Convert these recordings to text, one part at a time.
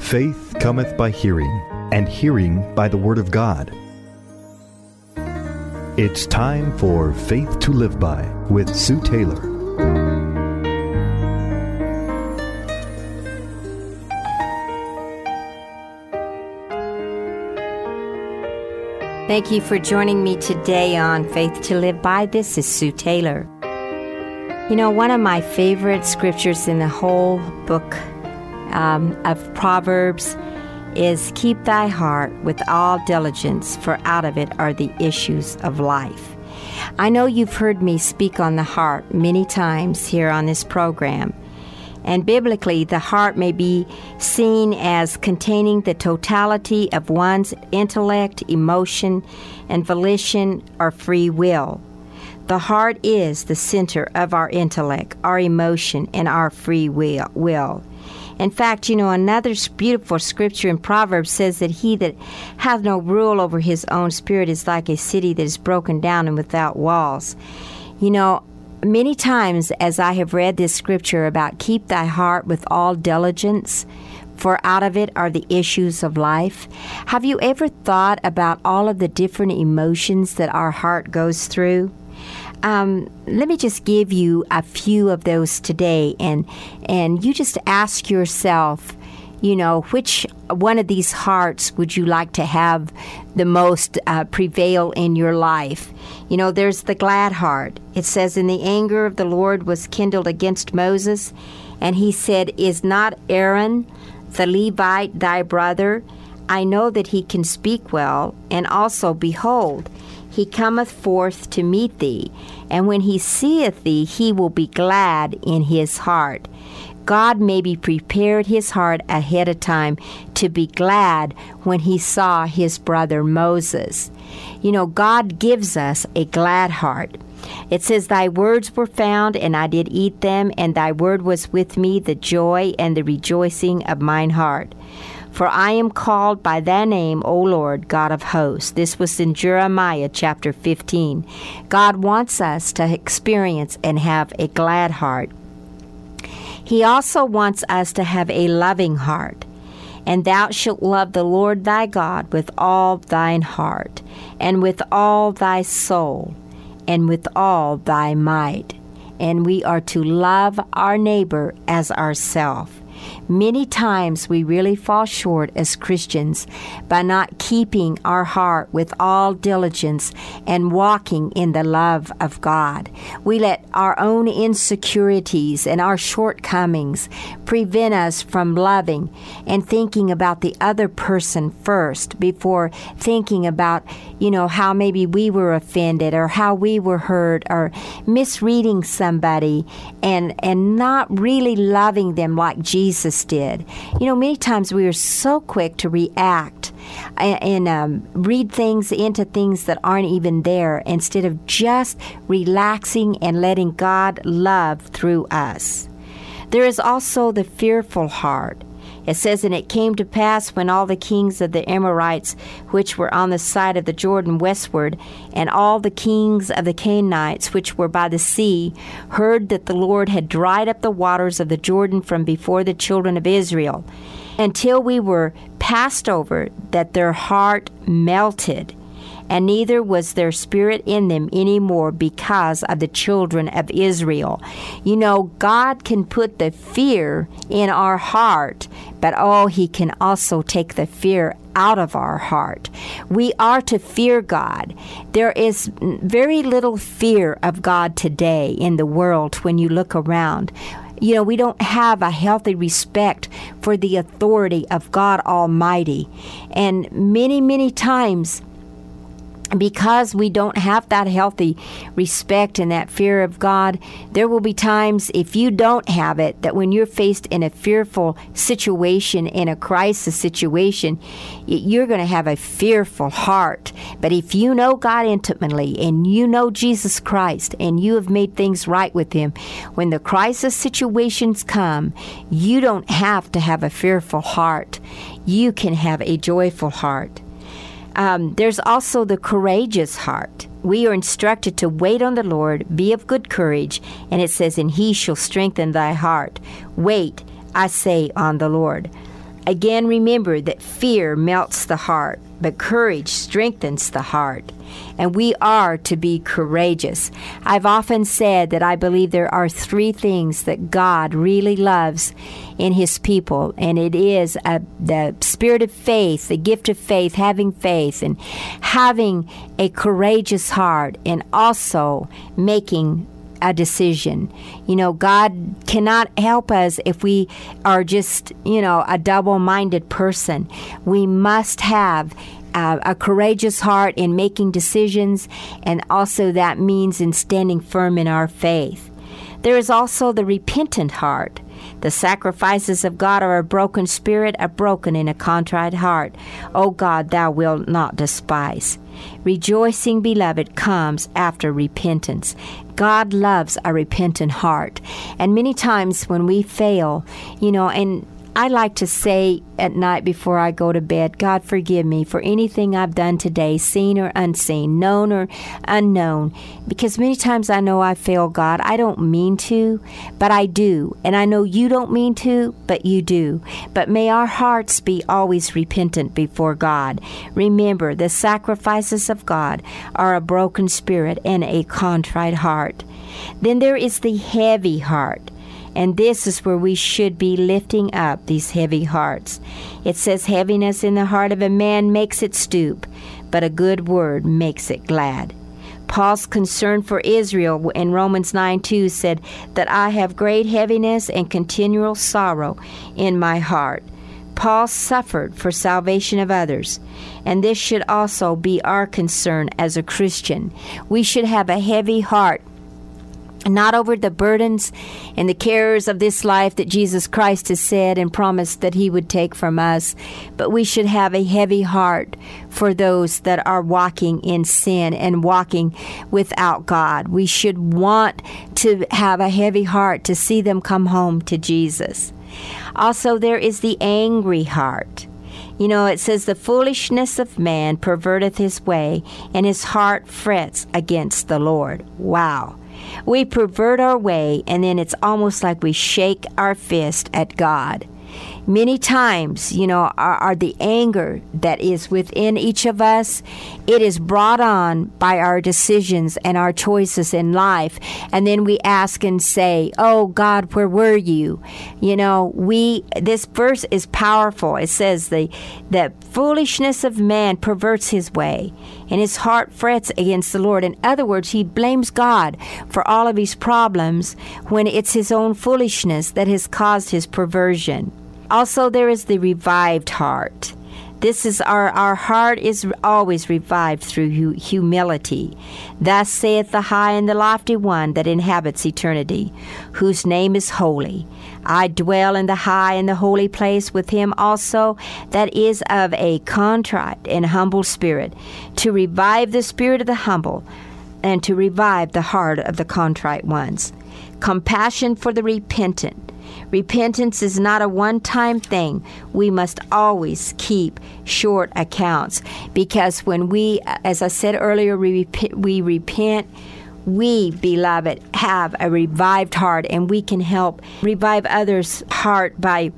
Faith cometh by hearing, and hearing by the Word of God. It's time for Faith to Live By with Sue Taylor. Thank you for joining me today on Faith to Live By. This is Sue Taylor. You know, one of my favorite scriptures in the whole book of Proverbs is, keep thy heart with all diligence, for out of it are the issues of life. I know you've heard me speak on the heart many times here on this program. And biblically, the heart may be seen as containing the totality of one's intellect, emotion, and volition or free will. The heart is the center of our intellect, our emotion, and our free will. In fact, you know, another beautiful scripture in Proverbs says that he that hath no rule over his own spirit is like a city that is broken down and without walls. You know, many times as I have read this scripture about keep thy heart with all diligence, for out of it are the issues of life, have you ever thought about all of the different emotions that our heart goes through? Let me just give you a few of those today, and you just ask yourself, you know, which one of these hearts would you like to have the most prevail in your life? You know, there's the glad heart. It says, in the anger of the Lord was kindled against Moses, and he said, is not Aaron the Levite thy brother? I know that he can speak well, and also, behold, he cometh forth to meet thee, and when he seeth thee, he will be glad in his heart. God maybe prepared his heart ahead of time to be glad when he saw his brother Moses. You know, God gives us a glad heart. It says, thy words were found, and I did eat them, and thy word was with me, the joy and the rejoicing of mine heart. For I am called by thy name, O Lord, God of hosts. This was in Jeremiah chapter 15. God wants us to experience and have a glad heart. He also wants us to have a loving heart. And thou shalt love the Lord thy God with all thine heart, and with all thy soul, and with all thy might. And we are to love our neighbor as ourselves. Many times we really fall short as Christians by not keeping our heart with all diligence and walking in the love of God. We let our own insecurities and our shortcomings prevent us from loving and thinking about the other person first before thinking about, you know, how maybe we were offended or how we were hurt or misreading somebody and not really loving them like Jesus did. You know, many times we are so quick to react and read things into things that aren't even there instead of just relaxing and letting God love through us. There is also the fearful heart. It says, and it came to pass when all the kings of the Amorites, which were on the side of the Jordan westward, and all the kings of the Canaanites, which were by the sea, heard that the Lord had dried up the waters of the Jordan from before the children of Israel, until we were passed over, that their heart melted, and neither was their spirit in them any more because of the children of Israel. You know, God can put the fear in our heart, but he can also take the fear out of our heart. We are to fear God. There is very little fear of God today in the world when you look around. You know, we don't have a healthy respect for the authority of God Almighty. And many, many times, because we don't have that healthy respect and that fear of God, there will be times, if you don't have it, that when you're faced in a fearful situation, in a crisis situation, you're going to have a fearful heart. But if you know God intimately and you know Jesus Christ and you have made things right with Him, when the crisis situations come, you don't have to have a fearful heart. You can have a joyful heart. There's also the courageous heart. We are instructed to wait on the Lord, be of good courage, and it says, and He shall strengthen thy heart. Wait, I say, on the Lord. Again, remember that fear melts the heart, but courage strengthens the heart. And we are to be courageous. I've often said that I believe there are 3 things that God really loves in His people, and it is the spirit of faith, the gift of faith, having faith, and having a courageous heart, and also making a decision. God cannot help us if we are just, a double-minded person. We must have a courageous heart in making decisions, and also that means in standing firm in our faith. There is also the repentant heart. The sacrifices of God are a broken spirit, a broken and a contrite heart. O God, thou wilt not despise. Rejoicing, beloved, comes after repentance. God loves a repentant heart. And many times when we fail, and I like to say at night before I go to bed, God, forgive me for anything I've done today, seen or unseen, known or unknown. Because many times I know I fail, God. I don't mean to, but I do. And I know you don't mean to, but you do. But may our hearts be always repentant before God. Remember, the sacrifices of God are a broken spirit and a contrite heart. Then there is the heavy heart. And this is where we should be lifting up these heavy hearts. It says, heaviness in the heart of a man makes it stoop, but a good word makes it glad. Paul's concern for Israel in Romans 9:2 said that I have great heaviness and continual sorrow in my heart. Paul suffered for salvation of others, and this should also be our concern as a Christian. We should have a heavy heart, not over the burdens and the cares of this life that Jesus Christ has said and promised that He would take from us, but we should have a heavy heart for those that are walking in sin and walking without God. We should want to have a heavy heart to see them come home to Jesus. Also, there is the angry heart. It says, the foolishness of man perverteth his way, and his heart frets against the Lord. Wow. We pervert our way, and then it's almost like we shake our fist at God. Many times, are the anger that is within each of us, it is brought on by our decisions and our choices in life. And then we ask and say, oh God, where were you? This verse is powerful. It says the foolishness of man perverts his way, and his heart frets against the Lord. In other words, he blames God for all of his problems when it's his own foolishness that has caused his perversion. Also, there is the revived heart. This is our heart is always revived through humility. Thus saith the high and the lofty one that inhabits eternity, whose name is holy. I dwell in the high and the holy place with him also that is of a contrite and humble spirit, to revive the spirit of the humble, and to revive the heart of the contrite ones. Compassion for the repentant. Repentance is not a one-time thing. We must always keep short accounts, because when we, as I said earlier, we repent, we, beloved, have a revived heart, and we can help revive others' heart by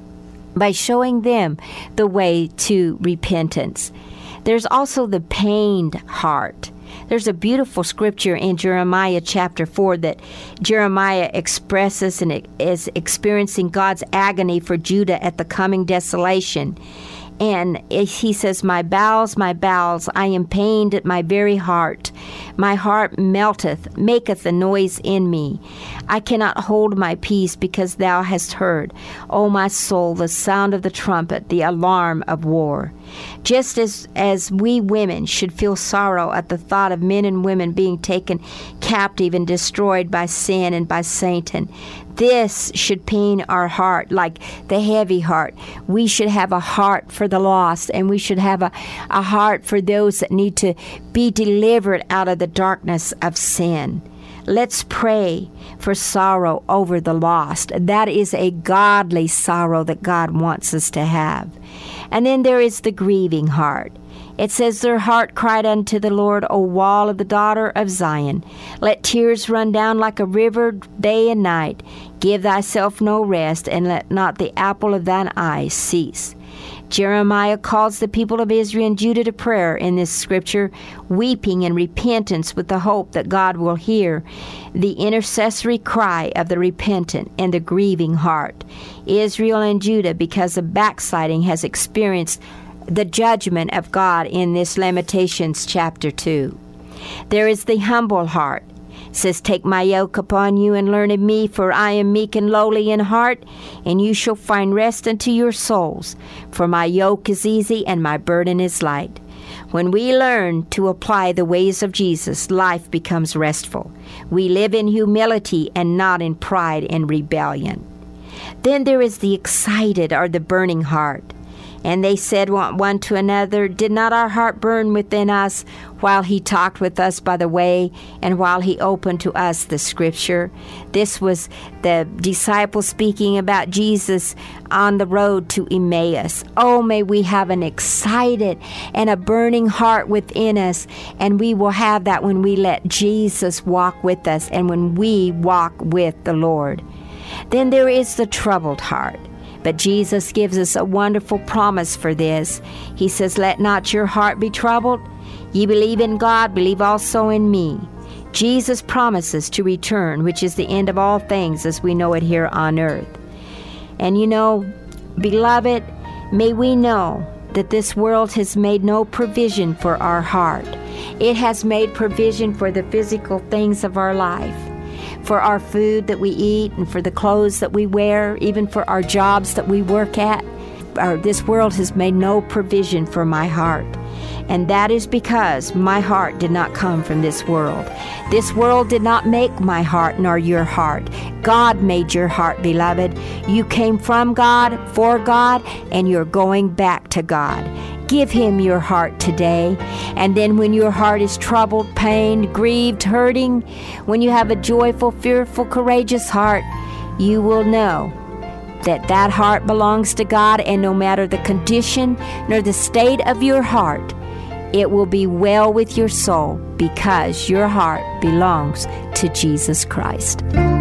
showing them the way to repentance. There's also the pained heart. There's a beautiful scripture in Jeremiah chapter 4 that Jeremiah expresses and is experiencing God's agony for Judah at the coming desolation. And he says, my bowels, I am pained at my very heart. My heart melteth, maketh a noise in me. I cannot hold my peace because thou hast heard, O my soul, the sound of the trumpet, the alarm of war. Just as we women should feel sorrow at the thought of men and women being taken captive and destroyed by sin and by Satan, this should pain our heart like the heavy heart. We should have a heart for the lost, and we should have a heart for those that need to be delivered out of the darkness of sin. Let's pray for sorrow over the lost. That is a godly sorrow that God wants us to have. And then there is the grieving heart. It says, their heart cried unto the Lord, O wall of the daughter of Zion. Let tears run down like a river day and night. Give thyself no rest, and let not the apple of thine eye cease. Jeremiah calls the people of Israel and Judah to prayer in this scripture, weeping in repentance with the hope that God will hear the intercessory cry of the repentant and the grieving heart. Israel and Judah, because of backsliding, has experienced the judgment of God in this Lamentations chapter 2. There is the humble heart. It says, take my yoke upon you and learn of me, for I am meek and lowly in heart, and you shall find rest unto your souls. For my yoke is easy and my burden is light. When we learn to apply the ways of Jesus, life becomes restful. We live in humility and not in pride and rebellion. Then there is the excited or the burning heart. And they said one to another, did not our heart burn within us while he talked with us by the way, and while he opened to us the scripture? This was the disciples speaking about Jesus on the road to Emmaus. Oh, may we have an excited and a burning heart within us, and we will have that when we let Jesus walk with us and when we walk with the Lord. Then there is the troubled heart. But Jesus gives us a wonderful promise for this. He says, let not your heart be troubled. Ye believe in God, believe also in me. Jesus promises to return, which is the end of all things as we know it here on earth. And you know, beloved, may we know that this world has made no provision for our heart. It has made provision for the physical things of our life, for our food that we eat and for the clothes that we wear, even for our jobs that we work at. This world has made no provision for my heart. And that is because my heart did not come from this world. This world did not make my heart nor your heart. God made your heart, beloved. You came from God, for God, and you're going back to God. Give him your heart today. And then when your heart is troubled, pained, grieved, hurting, when you have a joyful, fearful, courageous heart, you will know that that heart belongs to God, and no matter the condition nor the state of your heart, it will be well with your soul because your heart belongs to Jesus Christ.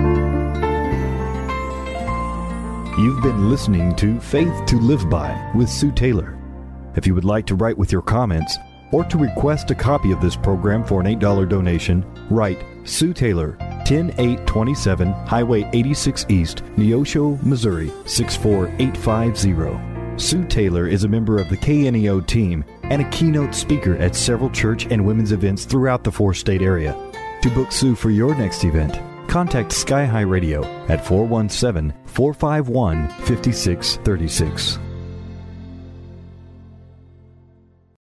You've been listening to Faith to Live By with Sue Taylor. If you would like to write with your comments or to request a copy of this program for an $8 donation, write Sue Taylor, 10827 Highway 86 East, Neosho, Missouri, 64850. Sue Taylor is a member of the KNEO team and a keynote speaker at several church and women's events throughout the 4-state area. To book Sue for your next event, contact Sky High Radio at 417-451-5636.